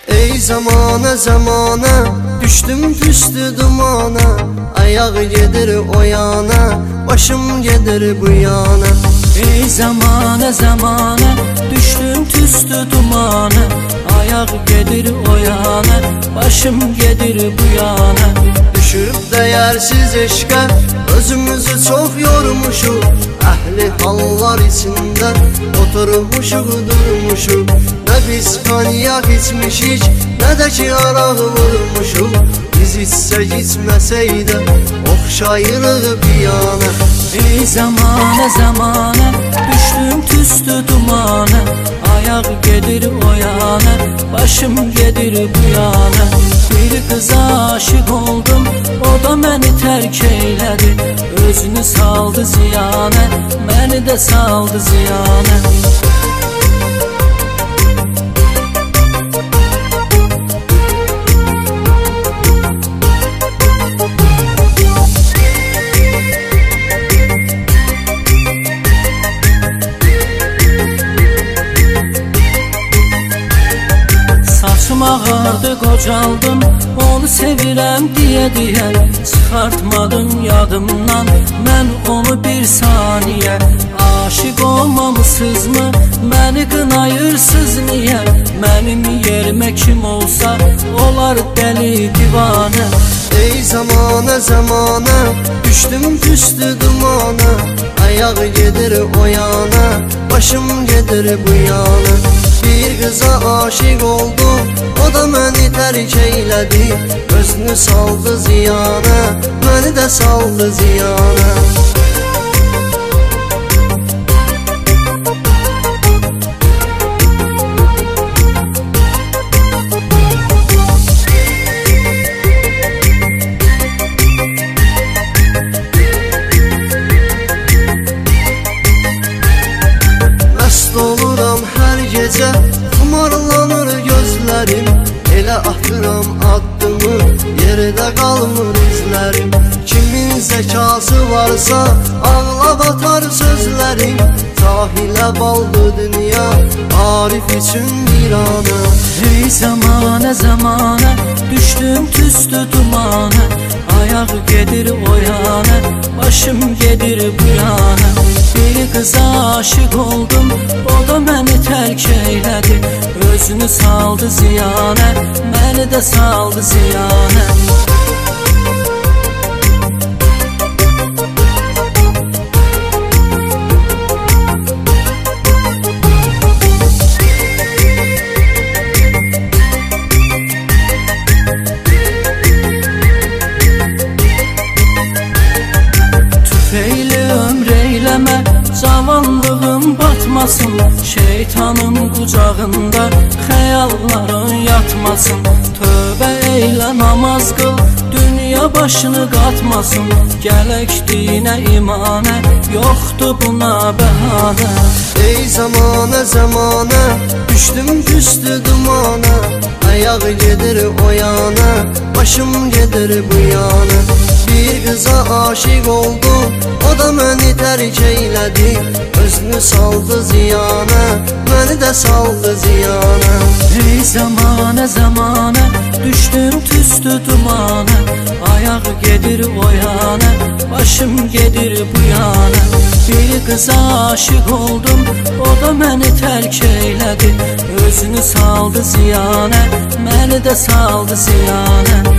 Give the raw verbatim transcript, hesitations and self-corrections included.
Ey zamana zamana, düştüm püstü dumana. Ayağı gedir o yana, başım gedir bu yana. Ey zamana zamana, düştüm tüstü dumana. Ayağı gedir o yana, başım gedir bu yana. Düşüp değersiz eşke, özümüzü çok yormuşuk. Ehli hallar içinde oturmuşuk durmuşuk. Ne biz kanyak içmişik, ne de ki araq vurmuşuk. Biz içsek içmeseydi oxşayırıq bir yana. Ey zamana zamana, düştüm tüstü dumana. Ayağı gedir o yana, başım gedir bu yana. Bir kıza aşık oldum, o da məni tərk eylədi. Özünü saldı ziyana, məni də saldı ziyana. Saçım ağardı, qocaldım, onu sevirəm deyə deyə. Çıxartmadım yadımdan mən onu bir saniyə. Aşık olmamışsınızmı, məni qınayırsız niyə? Mənim yerimə kim olsa, olar dəli divanə. Ey zamana zamana, düştüm püstü dumana. Ayağı gedir o yana, başım gedir bu yana. Bir kıza aşık oldum, o da məni tərk eylədi. Özünü saldı ziyana, məni də saldı ziyana. Məst oluram hər gecə, xumarlanır gözlərim. Elə atıram addımı, yerdə qalmır izlərim. Kimin zəkası varsa, ağla batar sözlərim. Cahilə baldı dünya, Arif üçün bir ana. Ey zamana zamana, düşdüm tüstü dumana. Ayağı gedir o yana, başım gedir bu yana. Bir kıza aşık oldum, o da məni tərk eylədi. Özünü saldı ziyana, məni də saldı ziyana. Tüfeyle ömr eyləmə, cavanlığım batmasın. Şeytanın qucağında xəyalların yatmasın. Tövbə eylə, namaz qıl, dünya başını qatmasın. Gələk dinə imanə, yoxdur buna bəhanə. Ey zamana zamana, düşdüm püstü dumana. Ayağı gedir o yana, başım gedir bu yana. Bir kıza aşık oldum, o da məni tərk eylədi. Özünü saldı ziyana, məni də saldı ziyana. Ey zamana zamana, düşdüm tüstü dumana. Ayağı gedir o yana, başım gedir bu yana. Bir kıza aşık oldum, o da məni tərk eylədi. Özünü saldı ziyana, məni də saldı ziyana.